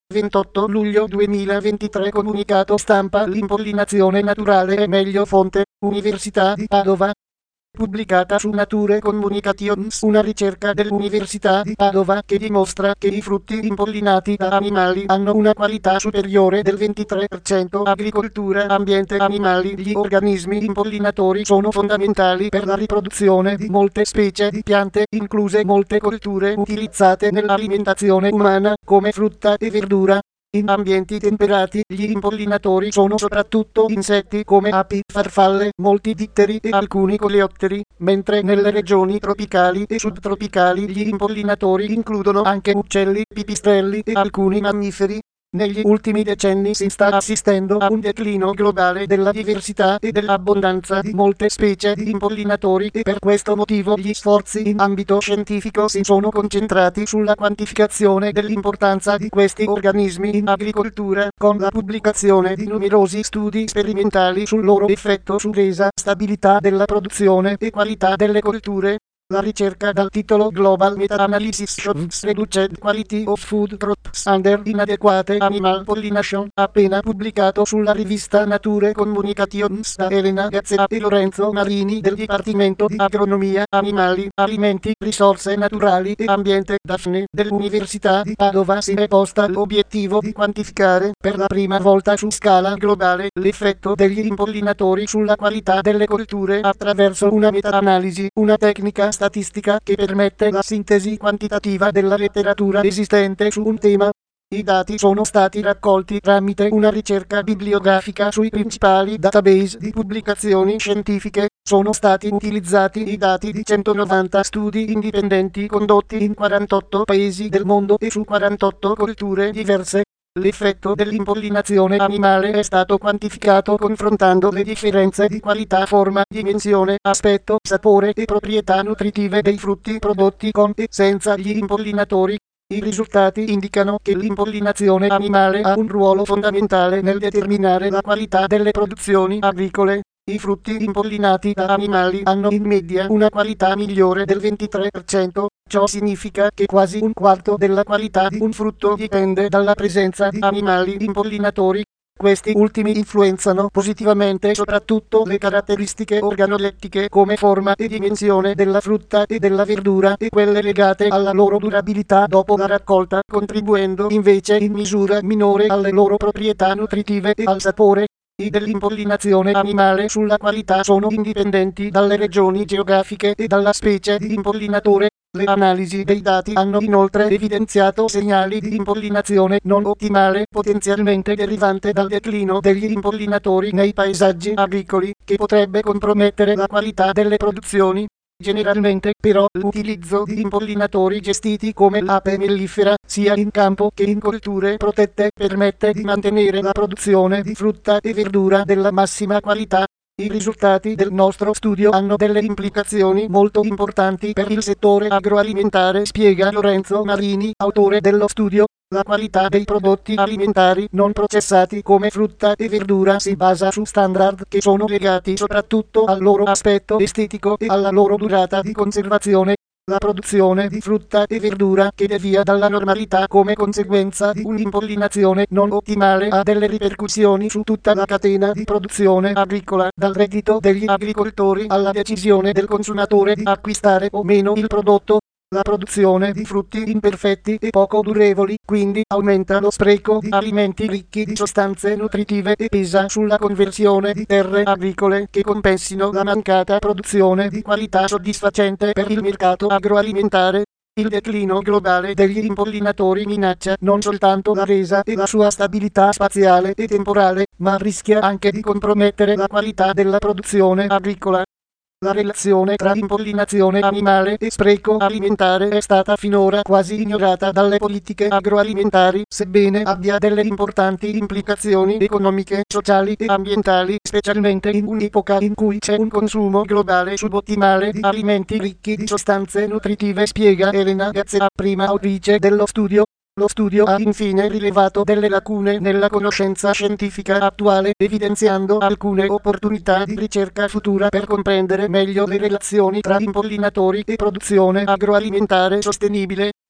28 luglio 2023 Comunicato stampa. L'impollinazione naturale è meglio. Fonte: Università di Padova. Pubblicata su Nature Communications, una ricerca dell'Università di Padova che dimostra che i frutti impollinati da animali hanno una qualità superiore del 23%. Agricoltura, ambiente, animali. Gli organismi impollinatori sono fondamentali per la riproduzione di molte specie di piante, incluse molte colture utilizzate nell'alimentazione umana, come frutta e verdura. In ambienti temperati, gli impollinatori sono soprattutto insetti come api, farfalle, molti ditteri e alcuni coleotteri, mentre nelle regioni tropicali e subtropicali gli impollinatori includono anche uccelli, pipistrelli e alcuni mammiferi. Negli ultimi decenni si sta assistendo a un declino globale della diversità e dell'abbondanza di molte specie di impollinatori e per questo motivo gli sforzi in ambito scientifico si sono concentrati sulla quantificazione dell'importanza di questi organismi in agricoltura, con la pubblicazione di numerosi studi sperimentali sul loro effetto su resa, stabilità della produzione e qualità delle colture. La ricerca dal titolo Global Meta-Analysis Shows Reduced Quality of Food Crops Under Inadequate Animal Pollination, appena pubblicato sulla rivista Nature Communications da Elena Gazzea e Lorenzo Marini del Dipartimento di Agronomia, Animali, Alimenti, Risorse Naturali e Ambiente Daphne dell'Università di Padova si è posta l'obiettivo di quantificare per la prima volta su scala globale l'effetto degli impollinatori sulla qualità delle colture attraverso una meta-analisi, una tecnica statistica che permette la sintesi quantitativa della letteratura esistente su un tema. I dati sono stati raccolti tramite una ricerca bibliografica sui principali database di pubblicazioni scientifiche. Sono stati utilizzati i dati di 190 studi indipendenti condotti in 48 paesi del mondo e su 48 colture diverse. L'effetto dell'impollinazione animale è stato quantificato confrontando le differenze di qualità, forma, dimensione, aspetto, sapore e proprietà nutritive dei frutti prodotti con e senza gli impollinatori. I risultati indicano che l'impollinazione animale ha un ruolo fondamentale nel determinare la qualità delle produzioni agricole. I frutti impollinati da animali hanno in media una qualità migliore del 23%, ciò significa che quasi un quarto della qualità di un frutto dipende dalla presenza di animali impollinatori. Questi ultimi influenzano positivamente soprattutto le caratteristiche organolettiche come forma e dimensione della frutta e della verdura e quelle legate alla loro durabilità dopo la raccolta, contribuendo invece in misura minore alle loro proprietà nutritive e al sapore. I dell'impollinazione animale sulla qualità sono indipendenti dalle regioni geografiche e dalla specie di impollinatore. Le analisi dei dati hanno inoltre evidenziato segnali di impollinazione non ottimale, potenzialmente derivante dal declino degli impollinatori nei paesaggi agricoli, che potrebbe compromettere la qualità delle produzioni. Generalmente, però, l'utilizzo di impollinatori gestiti come l'ape mellifera, sia in campo che in colture protette, permette di mantenere la produzione di frutta e verdura della massima qualità. I risultati del nostro studio hanno delle implicazioni molto importanti per il settore agroalimentare, spiega Lorenzo Marini, autore dello studio. La qualità dei prodotti alimentari non processati come frutta e verdura si basa su standard che sono legati soprattutto al loro aspetto estetico e alla loro durata di conservazione. La produzione di frutta e verdura che devia dalla normalità come conseguenza di un'impollinazione non ottimale ha delle ripercussioni su tutta la catena di produzione agricola, dal reddito degli agricoltori alla decisione del consumatore di acquistare o meno il prodotto. La produzione di frutti imperfetti e poco durevoli, quindi, aumenta lo spreco di alimenti ricchi di sostanze nutritive e pesa sulla conversione di terre agricole che compensino la mancata produzione di qualità soddisfacente per il mercato agroalimentare. Il declino globale degli impollinatori minaccia non soltanto la resa e la sua stabilità spaziale e temporale, ma rischia anche di compromettere la qualità della produzione agricola. La relazione tra impollinazione animale e spreco alimentare è stata finora quasi ignorata dalle politiche agroalimentari, sebbene abbia delle importanti implicazioni economiche, sociali e ambientali, specialmente in un'epoca in cui c'è un consumo globale subottimale di alimenti ricchi di sostanze nutritive, spiega Elena Gazzea, prima autrice dello studio. Lo studio ha infine rilevato delle lacune nella conoscenza scientifica attuale, evidenziando alcune opportunità di ricerca futura per comprendere meglio le relazioni tra impollinatori e produzione agroalimentare sostenibile.